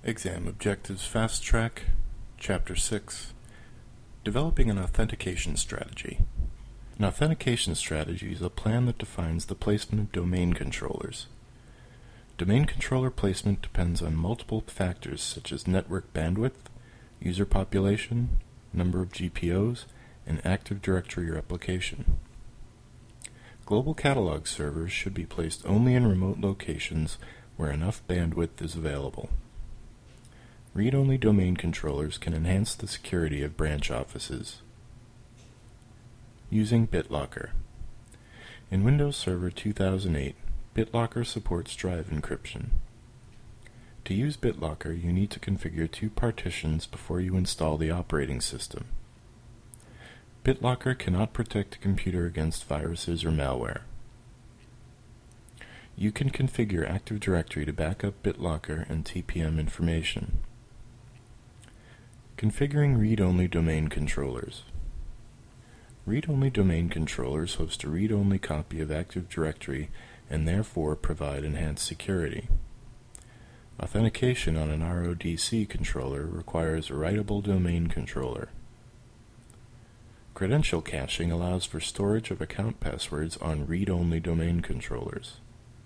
Exam Objectives Fast Track, Chapter 6, Developing an Authentication Strategy. An authentication strategy is a plan that defines the placement of domain controllers. Domain controller placement depends on multiple factors such as network bandwidth, user population, number of GPOs, and Active Directory replication. Global catalog servers should be placed only in remote locations where enough bandwidth is available. Read-only domain controllers can enhance the security of branch offices. Using BitLocker. In Windows Server 2008, BitLocker supports drive encryption. To use BitLocker, you need to configure 2 partitions before you install the operating system. BitLocker cannot protect a computer against viruses or malware. You can configure Active Directory to back up BitLocker and TPM information. Configuring read-only domain controllers. Read-only domain controllers host a read-only copy of Active Directory and therefore provide enhanced security. Authentication on an RODC controller requires a writable domain controller. Credential caching allows for storage of account passwords on read-only domain controllers.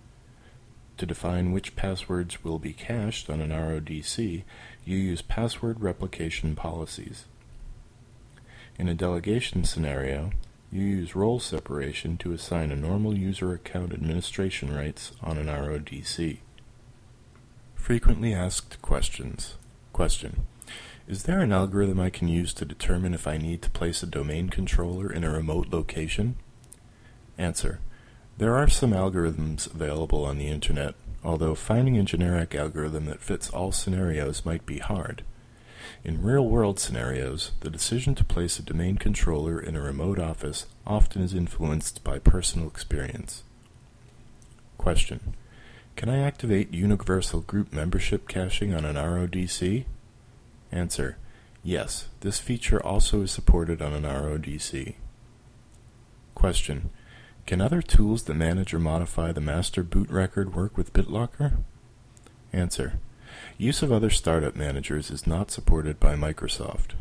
To define which passwords will be cached on an RODC, you use password replication policies. In a delegation scenario, you use role separation to assign a normal user account administration rights on an RODC. Frequently asked questions. Question: is there an algorithm I can use to determine if I need to place a domain controller in a remote location? Answer: there are some algorithms available on the internet, although finding a generic algorithm that fits all scenarios might be hard. In real-world scenarios, the decision to place a domain controller in a remote office often is influenced by personal experience. Question: can I activate universal group membership caching on an RODC? Answer: yes, this feature also is supported on an RODC. Question: can other tools that manage or modify the master boot record work with BitLocker? Answer: use of other startup managers is not supported by Microsoft.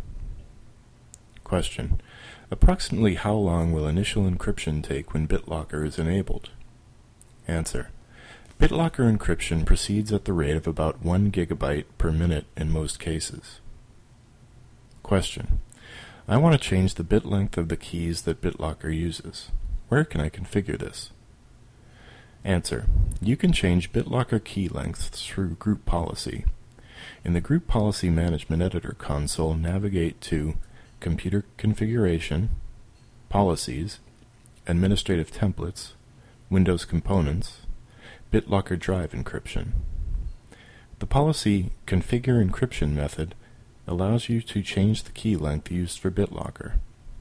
Question: approximately how long will initial encryption take when BitLocker is enabled? Answer: BitLocker encryption proceeds at the rate of about 1 GB per minute in most cases. Question: I want to change the bit length of the keys that BitLocker uses. Where can I configure this? Answer: you can change BitLocker key lengths through Group Policy. In the Group Policy Management Editor console, navigate to Computer Configuration, Policies, Administrative Templates, Windows Components, BitLocker Drive Encryption. The policy Configure Encryption method allows you to change the key length used for BitLocker.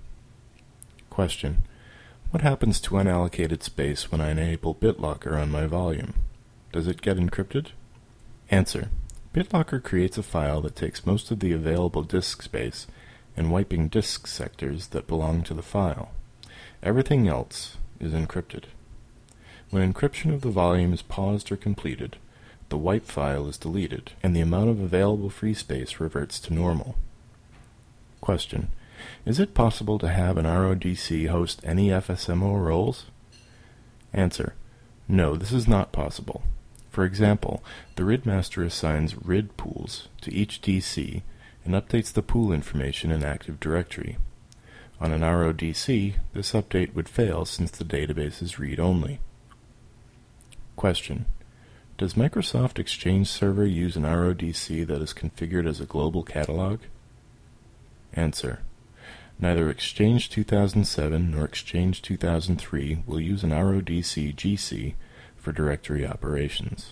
Question: what happens to unallocated space when I enable BitLocker on my volume? Does it get encrypted? Answer: BitLocker creates a file that takes most of the available disk space and wiping disk sectors that belong to the file. Everything else is encrypted. When encryption of the volume is paused or completed, the wipe file is deleted, and the amount of available free space reverts to normal. Question: is it possible to have an RODC host any FSMO roles? Answer: no, this is not possible. For example, the RID master assigns RID pools to each DC and updates the pool information in Active Directory. On an RODC, this update would fail since the database is read-only. Question: does Microsoft Exchange Server use an RODC that is configured as a global catalog? Answer: neither Exchange 2007 nor Exchange 2003 will use an RODC GC for directory operations.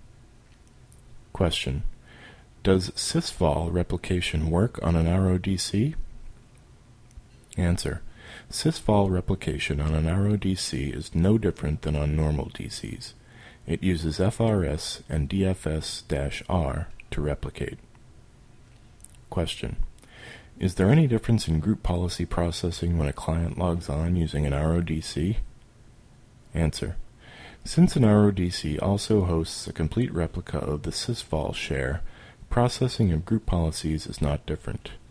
Question: does sysvol replication work on an RODC? Answer: sysvol replication on an RODC is no different than on normal DCs. It uses FRS and DFS-R to replicate. Question: is there any difference in group policy processing when a client logs on using an RODC? Answer: since an RODC also hosts a complete replica of the sysvol share, processing of group policies is not different.